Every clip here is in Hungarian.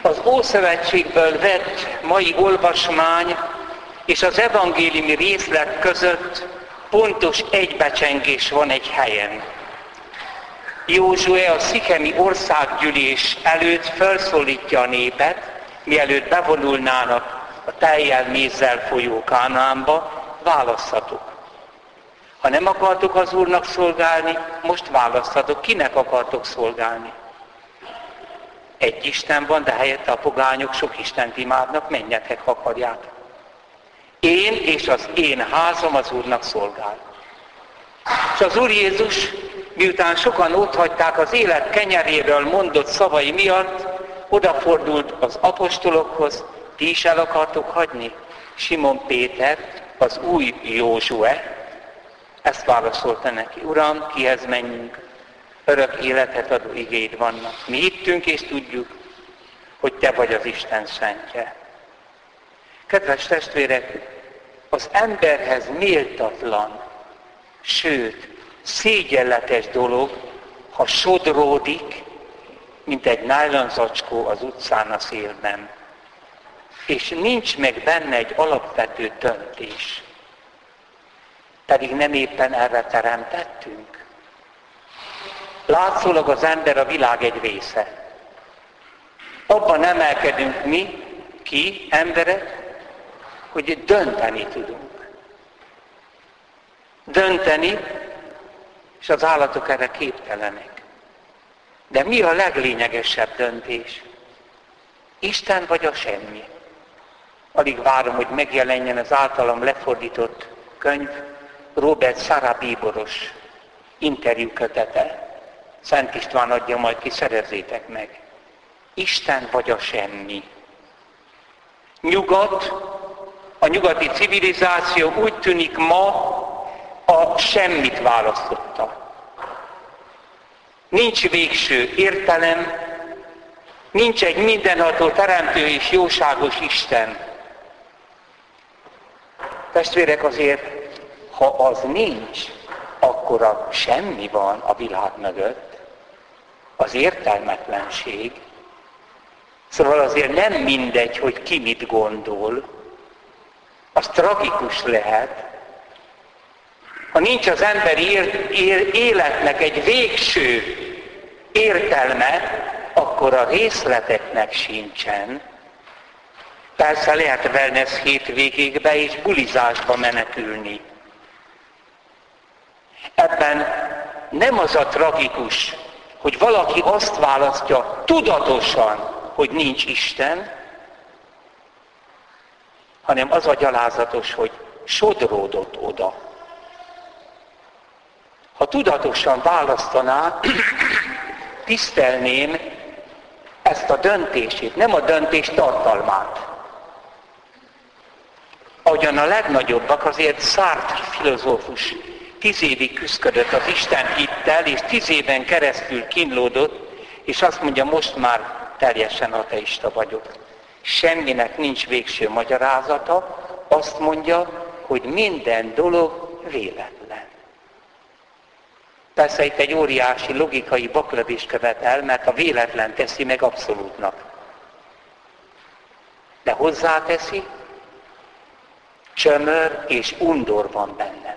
Az Ószövetségből vett mai olvasmány és az evangéliumi részlet között pontos egybecsengés van egy helyen. Józsué a szichemi országgyűlés előtt felszólítja a népet, mielőtt bevonulnának a tejjel, mézzel folyó Kánaánba, választhatok. Ha nem akartok az Úrnak szolgálni, most választhatok, kinek akartok szolgálni. Egy Isten van, de helyette a pogányok sok Istent imádnak, menjetek, ha akarjátok. Én és az én házam az Úrnak szolgál. És az Úr Jézus, miután sokan otthagyták az élet kenyeréről mondott szavai miatt, odafordult az apostolokhoz, ti is el akartok hagyni? Simon Péter, az új Józsué, ezt válaszolta neki: Uram, kihez menjünk? Örök életet adó igéid vannak. Mi hittünk és tudjuk, hogy te vagy az Isten szentje. Kedves testvérek, az emberhez méltatlan, sőt, szégyenletes dolog, ha sodródik, mint egy nájlonzacskó az utcán a szélben. És nincs meg benne egy alapvető döntés. Pedig nem éppen erre teremtettünk. Látszólag az ember a világ egy része. Abban emelkedünk mi, emberek, hogy dönteni tudunk. Dönteni, és az állatok erre képtelenek. De mi a leglényegesebb döntés? Isten vagy a semmi? Alig várom, hogy megjelenjen az általam lefordított könyv, Robert Szara bíboros interjúkötete. Szent István adja, majd ki, szerezzétek meg. Isten vagy a semmi? Nyugat, a nyugati civilizáció úgy tűnik ma a semmit választotta. Nincs végső értelem, nincs egy mindenható teremtő és jóságos Isten. Testvérek, azért, ha az nincs, akkor a semmi van a világ mögött, az értelmetlenség. Szóval azért nem mindegy, hogy ki mit gondol, az tragikus lehet. Ha nincs az emberi életnek egy végső értelme, akkor a részleteknek sincsen. Persze lehet wellness hétvégékbe és bulizásba menekülni. Ebben nem az a tragikus, hogy valaki azt választja tudatosan, hogy nincs Isten, hanem az a gyalázatos, hogy sodródott oda. Ha tudatosan választaná, tisztelném ezt a döntését, nem a döntés tartalmát. Ahogyan a legnagyobbak, azért Sartre filozófus 10 évig küszködött az Isten hittel, és 10 éven keresztül kínlódott, és azt mondja, most már teljesen ateista vagyok. Semminek nincs végső magyarázata, azt mondja, hogy minden dolog véletlen. Persze itt egy óriási logikai baklövést követ el, mert a véletlen teszi meg abszolútnak. De hozzáteszi, csömör és undor van benne.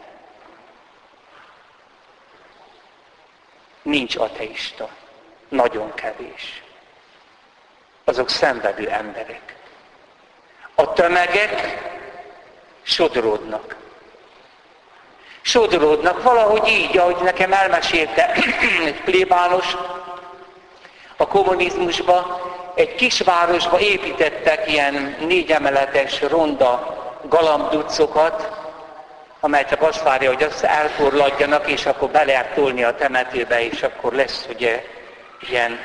Nincs ateista. Nagyon kevés. Azok szenvedő emberek. A tömegek sodródnak. Sodródnak valahogy így, ahogy nekem elmesélte egy plébános, a kommunizmusban egy kisvárosba építettek ilyen 4 emeletes ronda galambducokat, amely csak azt várja, hogy azt elforladjanak, és akkor be lehet tolni a temetőbe, és akkor lesz ugye ilyen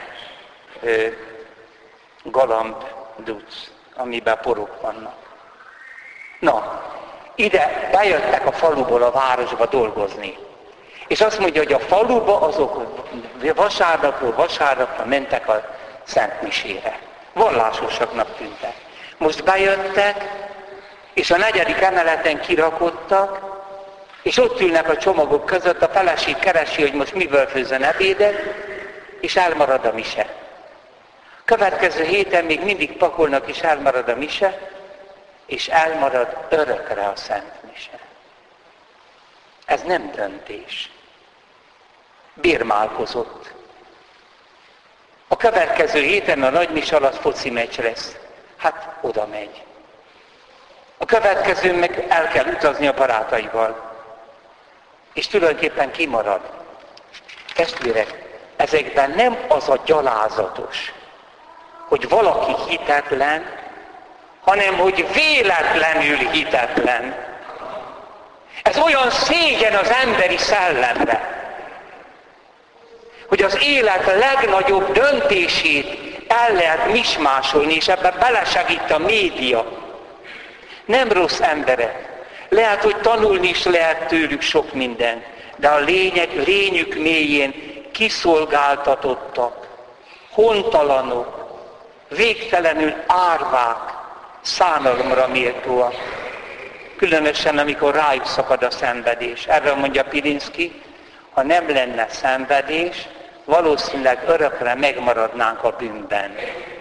galambduc, amiben porok vannak. Na, ide bejöttek a faluból a városba dolgozni. És azt mondja, hogy a faluba azok vasárnapról vasárnapra mentek a Szent Misére. Vallásosaknak tűntek. Most bejöttek, és a 4. emeleten kirakodtak, és ott ülnek a csomagok között, a feleség keresi, hogy most miből főzzön ebédet, és elmarad a mise. Következő héten még mindig pakolnak, és elmarad a mise, és elmarad örökre a Szent Mise. Ez nem döntés. Bírmálkozott. A következő héten a nagy mise alatt foci meccs lesz. Hát oda megy. A következőn meg el kell utazni a barátaival. És tulajdonképpen kimarad. Testvérek, ezekben nem az a gyalázatos, hogy valaki hitetlen, hanem hogy véletlenül hitetlen. Ez olyan szégyen az emberi szellemre, hogy az élet legnagyobb döntését el lehet mismásolni, és ebben belesegít a média. Nem rossz emberek. Lehet, hogy tanulni is lehet tőlük sok minden, de a lényük mélyén kiszolgáltatottak, hontalanok, végtelenül árvák, szánalomra méltóak. Különösen, amikor rájuk szakad a szenvedés. Erről mondja Pilinszky, ha nem lenne szenvedés, valószínűleg örökre megmaradnánk a bűnben.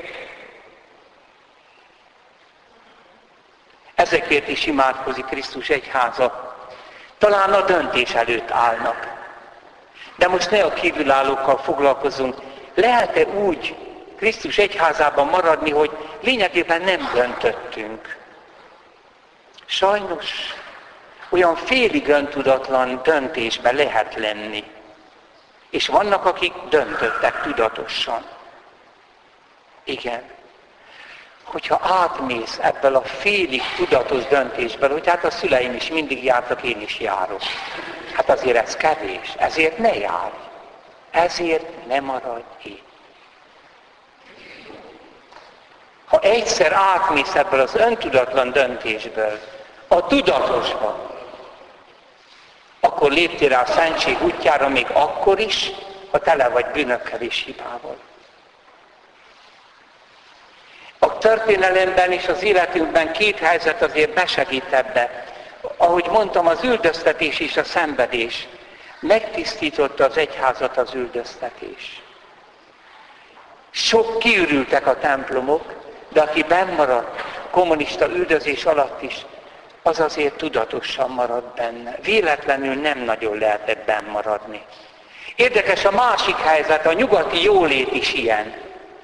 Ezekért is imádkozik Krisztus egyháza. Talán a döntés előtt állnak. De most ne a kívülállókkal foglalkozunk. Lehet-e úgy Krisztus egyházában maradni, hogy lényegében nem döntöttünk? Sajnos olyan félig öntudatlan döntésben lehet lenni. És vannak, akik döntöttek tudatosan. Igen. Hogyha átmész ebből a félig tudatos döntésből, hogy hát a szüleim is mindig jártak, én is járok. Hát azért ez kevés, ezért ne járj. Ezért ne maradj itt. Ha egyszer átmész ebből az öntudatlan döntésből, a tudatosba, akkor léptél rá a szentség útjára még akkor is, ha tele vagy bűnökkel és hibával. A történelemben és az életünkben két helyzet azért besegít ebbe. Ahogy mondtam, az üldöztetés és a szenvedés. Megtisztította az egyházat az üldöztetés. Sok kiürültek a templomok, de aki bennmaradt kommunista üldözés alatt is, az azért tudatosan maradt benne. Véletlenül nem nagyon lehetett bennmaradni. Érdekes a másik helyzet, a nyugati jólét is ilyen.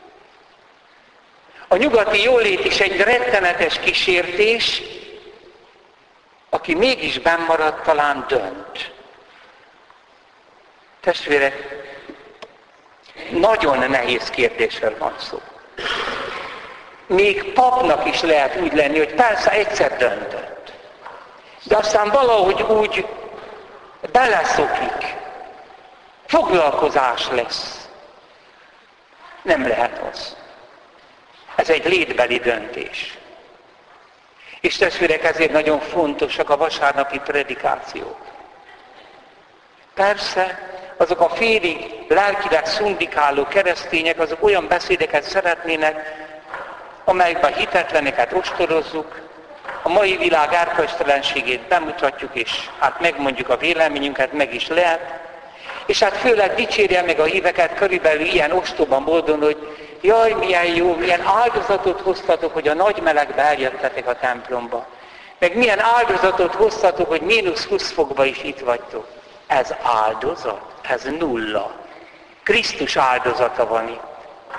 A nyugati jólét is egy rettenetes kísértés, aki mégis bennmaradt, talán dönt. Testvérek, nagyon nehéz kérdésről van szó. Még papnak is lehet úgy lenni, hogy persze egyszer döntött. De aztán valahogy úgy beleszokik. Foglalkozás lesz. Nem lehet az. Ez egy létbeli döntés. És testvérek, ezért nagyon fontosak a vasárnapi predikációk. Persze, azok a félig lelkileg szundikáló keresztények, azok olyan beszédeket szeretnének, amelyekben hitetleneket ostorozzuk, a mai világ erkölcstelenségét bemutatjuk, és hát megmondjuk a véleményünket, meg is lehet, és hát főleg dicsérje meg a híveket körülbelül ilyen ostoba módon, hogy jaj, milyen jó, milyen áldozatot hoztatok, hogy a nagy melegbe eljöttetek a templomba. Meg milyen áldozatot hoztatok, hogy -20 fokba is itt vagytok. Ez áldozat? Ez nulla. Krisztus áldozata van itt.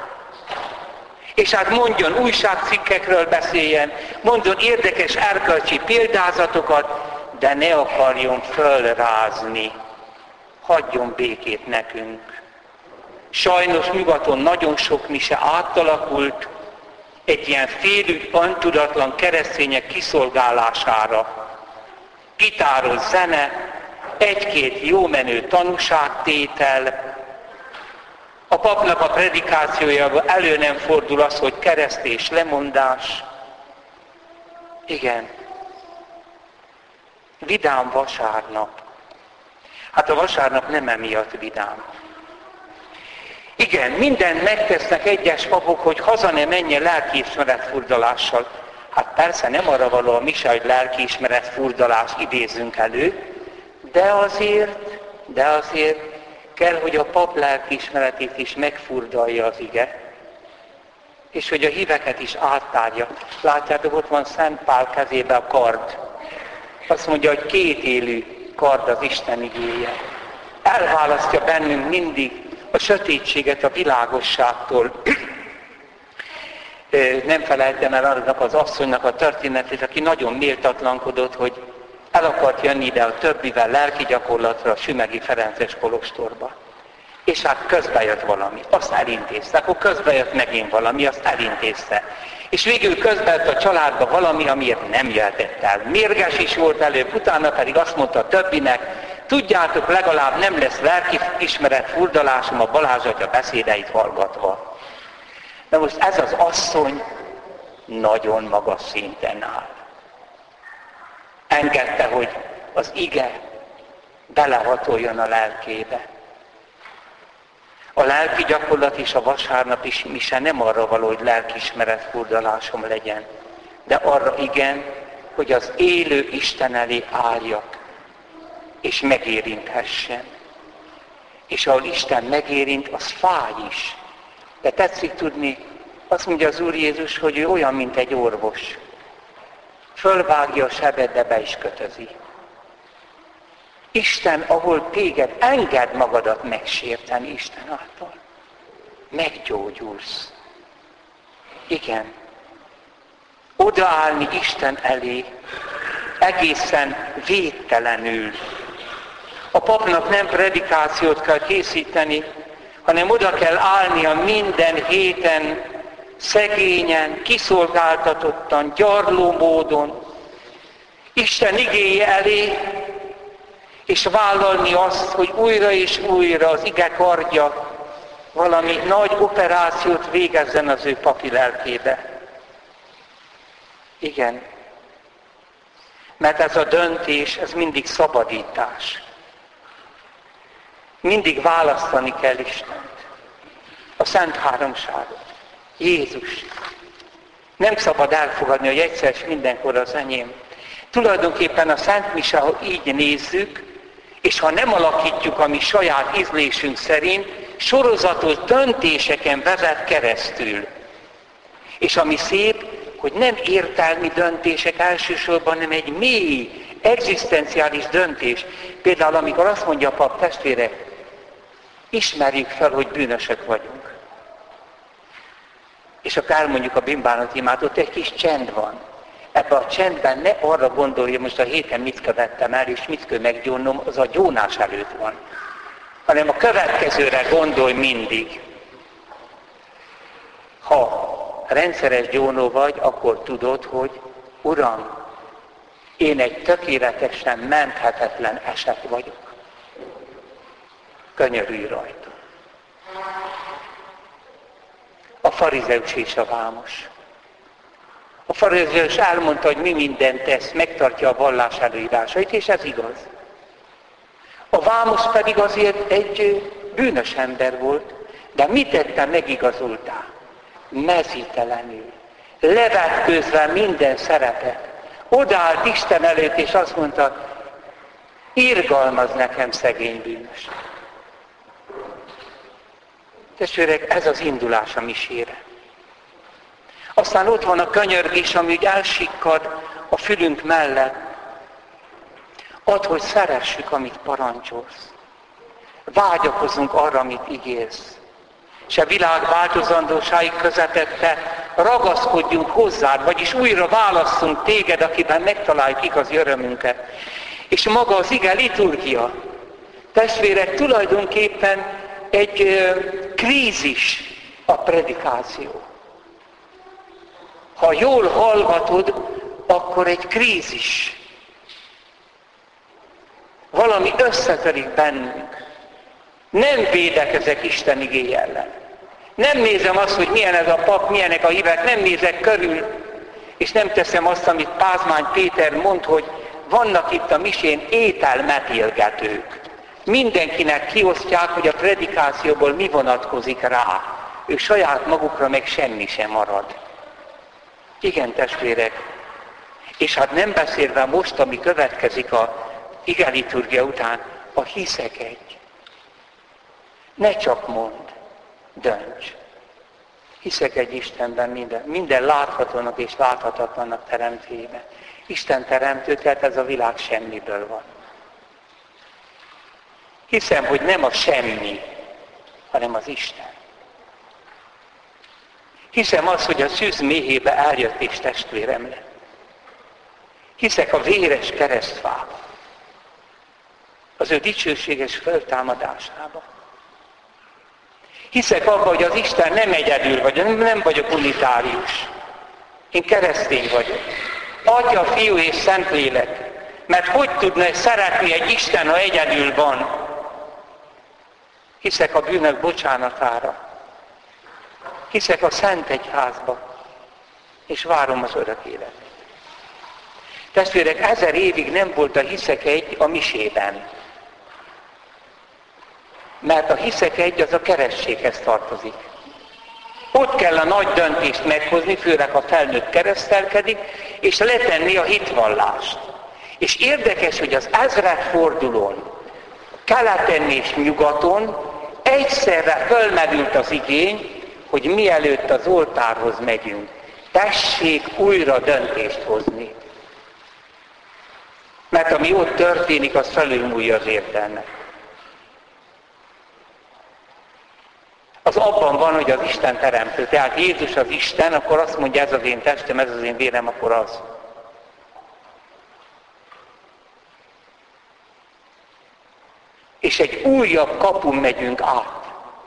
És hát mondjon újságcikkekről beszéljen, mondjon érdekes erkölcsi példázatokat, de ne akarjon fölrázni. Hagyjon békét nekünk. Sajnos nyugaton nagyon sok mise átalakult egy ilyen félügy, öntudatlan keresztények kiszolgálására. Gitáros zene, egy-két jó menő tanúságtétel. A papnak a predikációjában elő nem fordul az, hogy kereszt és lemondás. Igen. Vidám vasárnap. Hát a vasárnap nem emiatt vidám. Igen, mindent megtesznek egyes papok, hogy haza ne menjen lelkiismeret-furdalással. Hát persze nem arra való a mise, hogy lelkiismeret-furdalás idézünk elő, de azért kell, hogy a pap lelkiismeretét is megfurdalja az ige. és hogy a híveket is áttárja. Látjátok, ott van Szent Pál kezébe a kard. Azt mondja, hogy két élő kard az Isten igéje. Elválasztja bennünk mindig a sötétséget a világosságtól. Nem felejtem el annak az asszonynak a történetét, aki nagyon méltatlankodott, hogy el akart jönni ide a többivel lelki gyakorlatra a Sümegi Ferences kolostorba. És hát közbe jött valami, azt elintézte, akkor közbe jött megint valami, azt elintézte. És végül közbe jött a családba valami, amiért nem jöhetett el. Mérges is volt előbb, utána pedig azt mondta a többinek, tudjátok, legalább nem lesz lelkiismeret furdalásom a Balázs atya beszédeit hallgatva. Na most ez az asszony nagyon magas szinten áll. Engedte, hogy az ige belehatoljon a lelkébe. A lelki gyakorlat és a vasárnapi mise nem arra való, hogy lelkiismeret furdalásom legyen, de arra igen, hogy az élő Isten elé álljak, és megérinthessen. És ahol Isten megérint, az fáj is. De tetszik tudni, azt mondja az Úr Jézus, hogy ő olyan, mint egy orvos. Fölvágja a sebed, de be is kötözi. Isten, ahol téged, engedd magadat megsérteni Isten által. Meggyógyulsz. Igen. Odaállni Isten elé, egészen védtelenül. A papnak nem predikációt kell készíteni, hanem oda kell állnia minden héten, szegényen, kiszolgáltatottan, gyarló módon, Isten igéje elé, és vállalni azt, hogy újra és újra az ige kardja valami nagy operációt végezzen az ő papi lelkébe. Igen. Mert ez a döntés, ez mindig szabadítás. Mindig választani kell Istent. A Szent Háromságot. Jézus. Nem szabad elfogadni, hogy egyszer és mindenkor az enyém. Tulajdonképpen a Szent Mise, ha így nézzük, és ha nem alakítjuk a mi saját ízlésünk szerint, sorozatos döntéseken vezet keresztül. És ami szép, hogy nem értelmi döntések elsősorban, hanem egy mély, egzisztenciális döntés. Például amikor azt mondja a pap, testvérek, ismerjük fel, hogy bűnösök vagyunk. És akkor elmondjuk a bűnbánat imát, ott egy kis csend van. Ebben a csendben ne arra gondolja, most a héten mit követtem el, és mit kell meggyónnom, az a gyónás előtt van. Hanem a következőre gondolj mindig. Ha rendszeres gyónó vagy, akkor tudod, hogy Uram, én egy tökéletesen menthetetlen eset vagyok. Könyörülj rajta. A farizeus és a vámos. A farizeus elmondta, hogy mi mindent tesz, megtartja a vallás előírásait, és ez igaz. A vámos pedig azért egy bűnös ember volt, de mit tette, megigazoltál? Mezítelenül, levetkőzve minden szerepet. Odaállt Isten előtt, és azt mondta, irgalmaz nekem szegény bűnös. Testvérek, ez az indulás a misére. Aztán ott van a könyörgés, ami úgy elsikkad a fülünk mellett. Add, hogy szeressük, amit parancsolsz. Vágyakozunk arra, amit ígérsz. És a világ változandósági közepette ragaszkodjunk hozzád, vagyis újra válasszunk téged, akiben megtaláljuk igazi örömünket. És maga az ige liturgia, testvérek, tulajdonképpen egy krízis a predikáció. Ha jól hallgatod, akkor egy krízis. Valami összetörik bennünk. Nem védekezek Isten igéje ellen. Nem nézem azt, hogy milyen ez a pap, milyenek a hívek, nem nézek körül, és nem teszem azt, amit Pázmány Péter mond, hogy vannak itt a misén ételmetélgetők. Mindenkinek kiosztják, hogy a predikációból mi vonatkozik rá. Ők saját magukra meg semmi sem marad. Igen, testvérek, és hát nem beszélve most, ami következik a igeliturgia után, a hiszek egy. Ne csak mondd, dönts. Hiszek egy Istenben, minden láthatónak és láthatatlannak teremtőjében. Isten teremtő, tehát ez a világ semmiből van. Hiszem, hogy nem a semmi, hanem az Isten. Hiszem azt, hogy a szűz méhébe eljött és testvérem lett. Hiszek a véres keresztfába, az ő dicsőséges föltámadásába. Hiszek abban, hogy az Isten nem egyedül vagy, nem vagyok unitárius. Én keresztény vagyok. Atya, Fiú és Szentlélek. Mert hogy tudna szeretni egy Isten, ha egyedül van? Hiszek a bűnök bocsánatára. Hiszek a Szent Egyházba. És várom az örök életet. Testvérek, 1000 évig nem volt a hiszek egy a misében. Mert a hiszek egy az a kerességhez tartozik. Ott kell a nagy döntést meghozni, főleg ha felnőtt keresztelkedik, és letenni a hitvallást. És érdekes, hogy az 1000. fordulón, keleten és nyugaton egyszerre fölmerült az igény, hogy mielőtt az oltárhoz megyünk, tessék újra döntést hozni. Mert ami ott történik, az felülmúlja az értelmet. Az abban van, hogy az Isten teremtő. Tehát Jézus az Isten, akkor azt mondja, ez az én testem, ez az én vérem, akkor az. És egy újabb kapun megyünk át.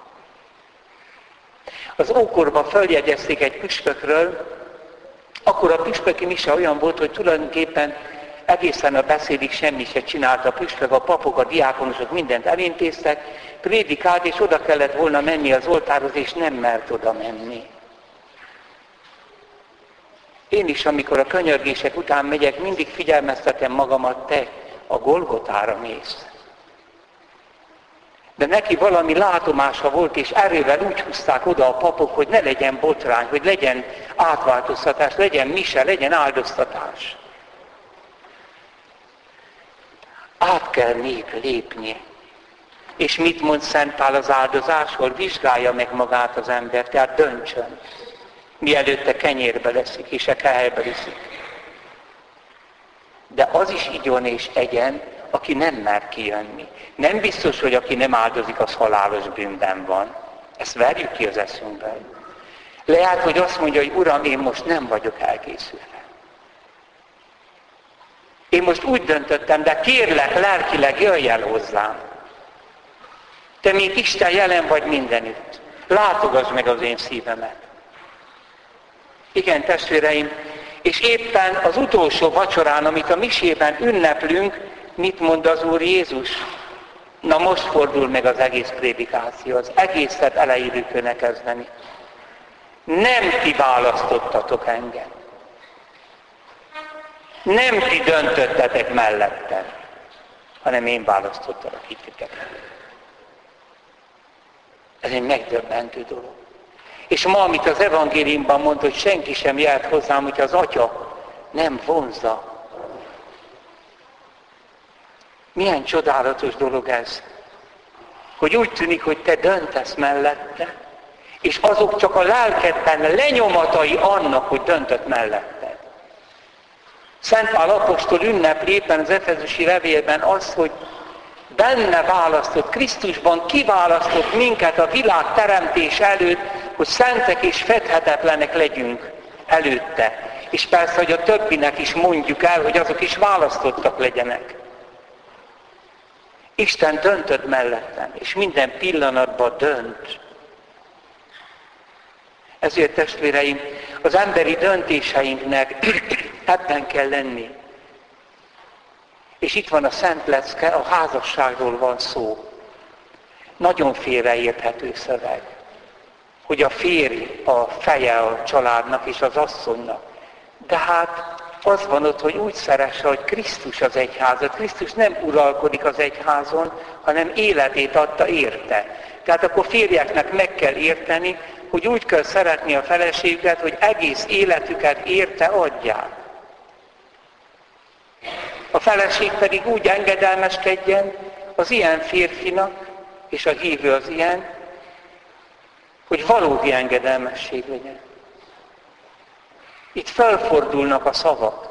Az ókorban feljegyezték egy püspökről, akkor a püspöki mise olyan volt, hogy tulajdonképpen egészen a beszédig semmi se csinálta a püspök, a papok, a diákonosok mindent elintéztek, prédikált, és oda kellett volna menni az oltárhoz, és nem mert oda menni. Én is, amikor a könyörgések után megyek, mindig figyelmeztetem magamat, te a Golgotára mész. De neki valami látomása volt, és erővel úgy húzták oda a papok, hogy ne legyen botrány, hogy legyen átváltoztatás, legyen mise, legyen áldoztatás. Át kell lépni. És mit mond Szent Pál az áldozásról? Vizsgálja meg magát az ember, tehát döntsön. Mielőtte kenyérbe leszik, és a kehelybe viszik. De az is igyon és egyen, aki nem mer kijönni. Nem biztos, hogy aki nem áldozik, az halálos bűnben van. Ezt verjük ki az eszünkből. Lehet, hogy azt mondja, hogy Uram, én most nem vagyok elkészülve. Én most úgy döntöttem, de kérlek, lelkileg jöjj el hozzám. Te, mint Isten jelen vagy mindenütt. Látogass meg az én szívemet. Igen, testvéreim, és éppen az utolsó vacsorán, amit a misében ünneplünk, mit mond az Úr Jézus? Na most fordul meg az egész prédikáció, az egészet elejéről kéne kezdeni. Nem ti választottatok engem. Nem ti döntöttetek mellettem, hanem én választottalak titeket. Ez egy megdöbbentő dolog. És ma, amit az evangéliumban mond, hogy senki sem jöhet hozzám, hogy az Atya nem vonzza. Milyen csodálatos dolog ez, hogy úgy tűnik, hogy te döntesz mellette, és azok csak a lelkedben lenyomatai annak, hogy döntött melletted. Szent Pál apostol ünnepli éppen az efezusi levélben az, hogy benne választott, Krisztusban kiválasztott minket a világ teremtés előtt, hogy szentek és fedhetetlenek legyünk előtte. És persze, hogy a többinek is mondjuk el, hogy azok is választottak legyenek. Isten döntött mellettem, és minden pillanatban dönt. Ezért, testvéreim, az emberi döntéseinknek ebben kell lenni. És itt van a szent lecke, a házasságról van szó. Nagyon félreérthető szöveg, hogy a férj a feje a családnak és az asszonynak. De hát az van ott, hogy úgy szeresse, hogy Krisztus az egyházat. Krisztus nem uralkodik az egyházon, hanem életét adta érte. Tehát akkor férjeknek meg kell érteni, hogy úgy kell szeretni a feleségüket, hogy egész életüket érte adják. A feleség pedig úgy engedelmeskedjen az ilyen férfinak, és a hívő az ilyen, hogy valódi engedelmesség legyen. Itt felfordulnak a szavak.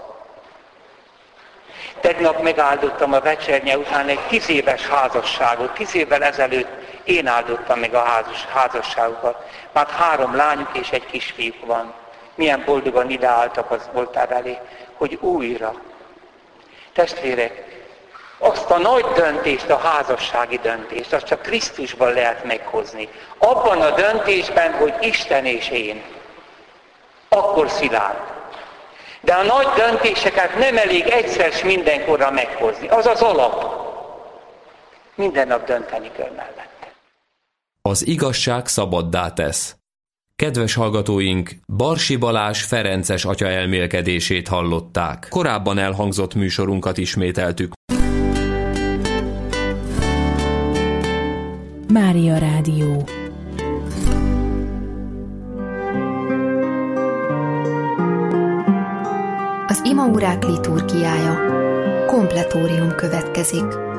Tegnap megáldottam a vecsernye után egy 10 éves házasságot. 10 évvel ezelőtt én áldottam meg a házasságokat. Már 3 lányuk és egy kisfiúk van. Milyen boldogan ideálltak az oltár elé, hogy újra. Testvérek, azt a nagy döntést, a házassági döntést, azt csak Krisztusban lehet meghozni. Abban a döntésben, hogy Isten és én. Akkor szilárd. De a nagy döntéseket nem elég egyszer s mindenkorra meghozni. Az az alap. Minden nap dönteni kell mellette. Az igazság szabaddá tesz. Kedves hallgatóink, Barsi Balázs ferences atya elmélkedését hallották. Korábban elhangzott műsorunkat ismételtük. Mária Rádió. Az imaórák liturgiája. Kompletórium következik.